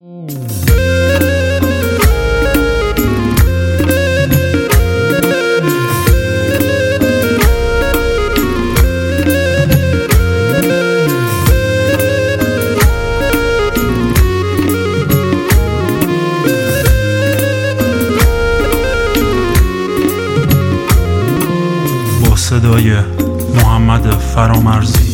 صدای محمد فرامرزی.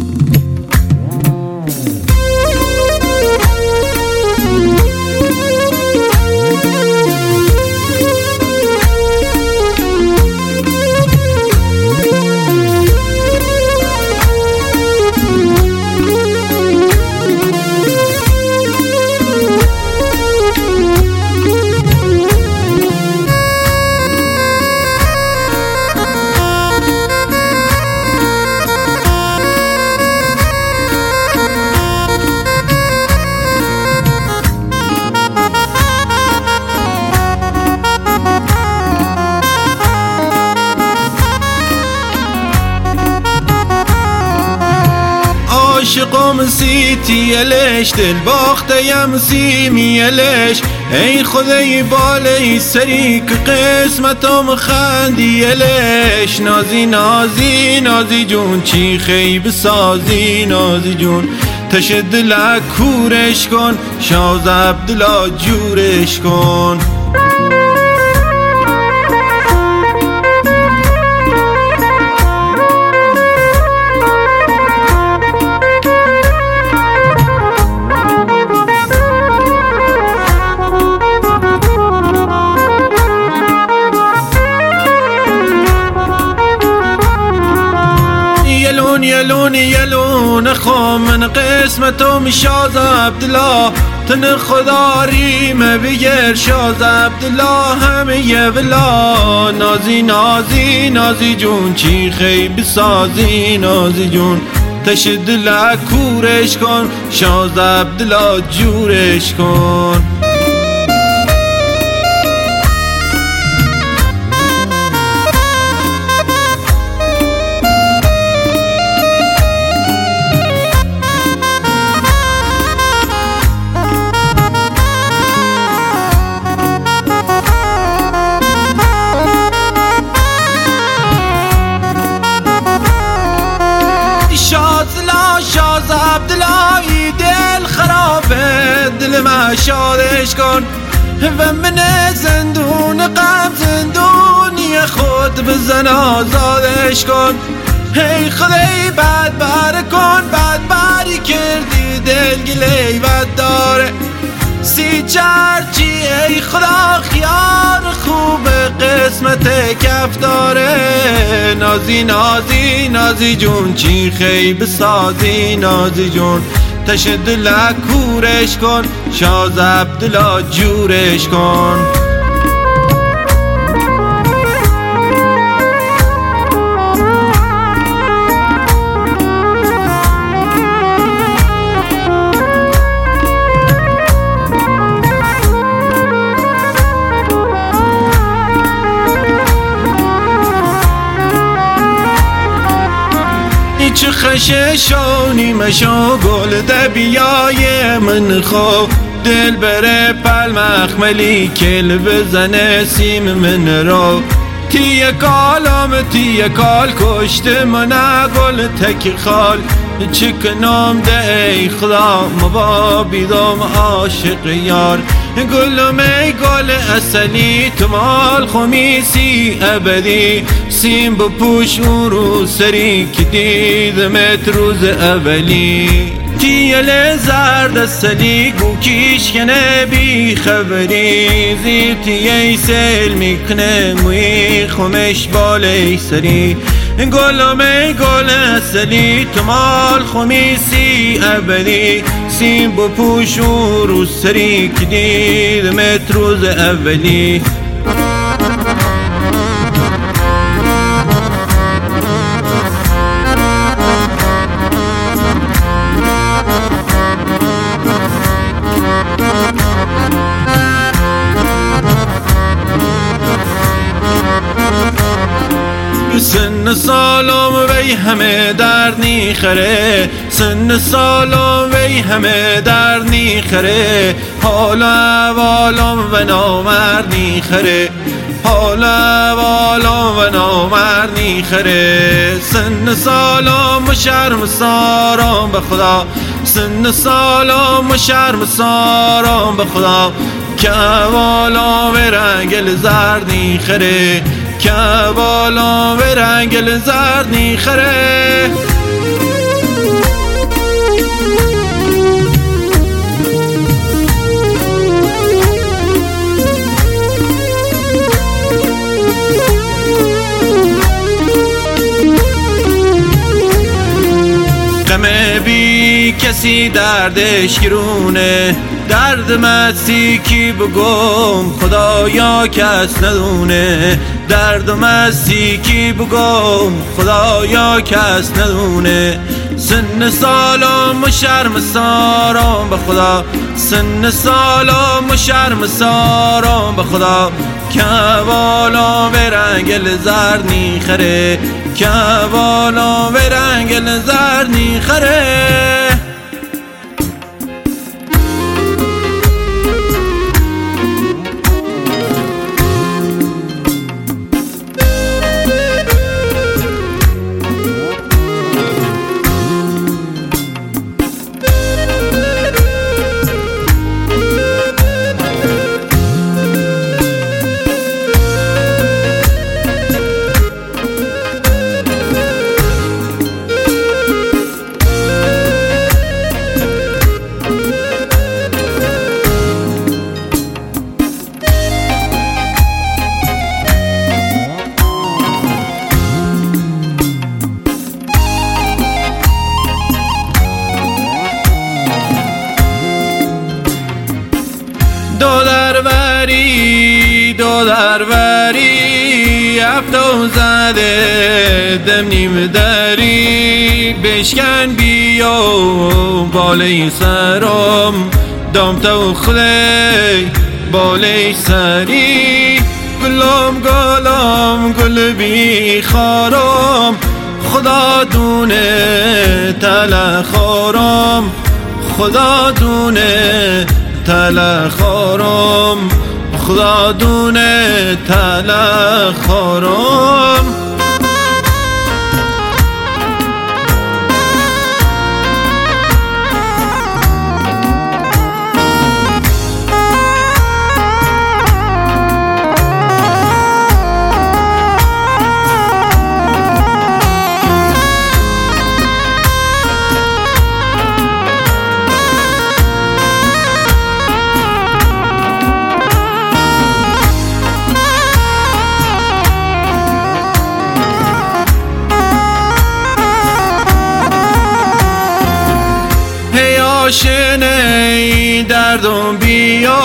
عاشقم سیتیلش دل باختیم سیمیلش ای خدای بالای سری که قسمتم خندیلش نازی نازی نازی جون چی خیب سازی نازی جون تش دل کورش کن شاز عبدالله جورش کن یلون یلون خو من قسمتم شاز عبدالله تن خدا ریم بگیر شاز عبدالله همه یه ولا نازی نازی نازی جون چی خیب سازی نازی جون تش دل کورش کن شاز عبدالله جورش کن شاز عبدالله دل خرابه دل ما شادش کن و من زندون غم زندونی خود بزن آزادش کن ای خدای بد بر کن بد بری کردی دل گلی بد داره سی چرچی ای خدا خیار خوب قسمت کف داره نازی نازی نازی جون چی خیب سازی نازی جون تش دل کورش کن شاز عبدالله جورش کن چه خششانی مشو گل دبیای من خوب دل بره پل مخملی کل بزنه سیم من رو تیه کالم تیه کال کشت من گل تک خال چکنم ده ای خدا مبا بیدم عاشق یار گلم ای گل اصلی تو مال خمیسی ابدی سیم بپوش اون رو سری که دیدمت روز اولی تیل زرد اصلی گو کیش کنه بی خبری زیر تیه سیل میکنه موی خمش بالای سری گلم ای گل اصلی تو مال خمیسی ابدی سیم بپوش اون رو سری که دیدمت روز اولی سن سن سالم وی همه درد نیخره، سن سالم وی همه درد نیخره، حال احوالم و نامرد نیخره، حال احوالم و نامرد نیخره. سن سالم و شرم سارم به خدا، سن سالم و شرم سارم به خدا، که احوالم و رنگل زرد نیخره، که احوالم و رنگل زرد نیخره. غم بی کسی دردش گرونه، درد مستی کی بگم خدایا کس ندونه، درد مستی کی بگم خدایا کس ندونه. سن سالم و شرم سارم به خدا، سن سالم و شرم سارم به خدا، که احوالم و رنگل زرد نیخره، که احوالم و رنگل زرد نیخره. دو دروری هفتو زده دم نیم دری، بشکن بیا بالای سرم دام تو خلی بالای سری. گلم گلم گل بی خارم، خدا دونه تلخارم، خدا دونه تلخارم، خدا دونه تلخارم. آشنه دردم بیا،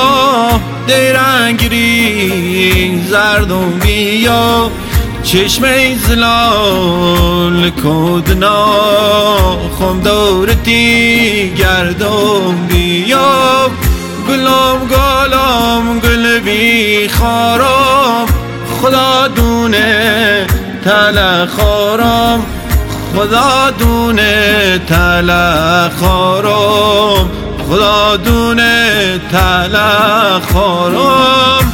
دیرنگری زردم بیا، چشمه زلال کدنا خم دورتی گردم بیا. گلم گلم گل بی خارم، خدا دونه تلخارم، خدا دونه تلخارم، خدا دونه تلخارم.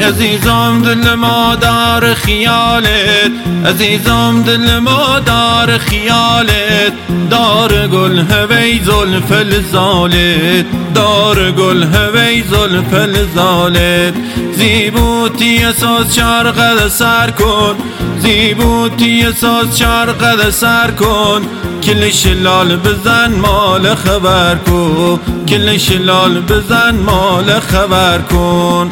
عزیزم دل ما دار خیالت، عزیزم دل ما دار خیالت، دار گل هوی زلف لزالت، دار گل هوی زلف لزالت. زیبوتی اساس شرق سر کن، زیبوتی اساس شرق سر کن، کلش لال بزن مال خبر کن، کلش لال بزن مال خبر کن.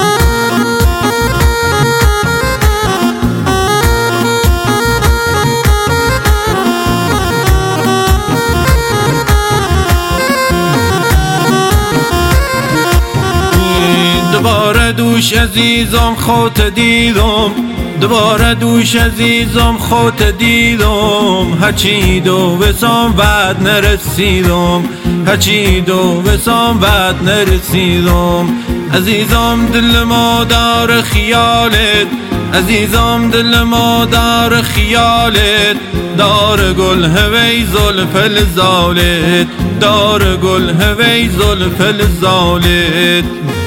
دوباره دوش عزیزم خودت دیدم، دوباره دوش عزیزم خودت دیدم، هرچی دو بسام بعد نرسیدم، هرچی دو بسام بعد نرسیدم. عزیزم دل ما دار خیالت، عزیزم دل ما دار خیالت، دار گل هوی زلف لزالت، دار گل هوی زلف لزالت.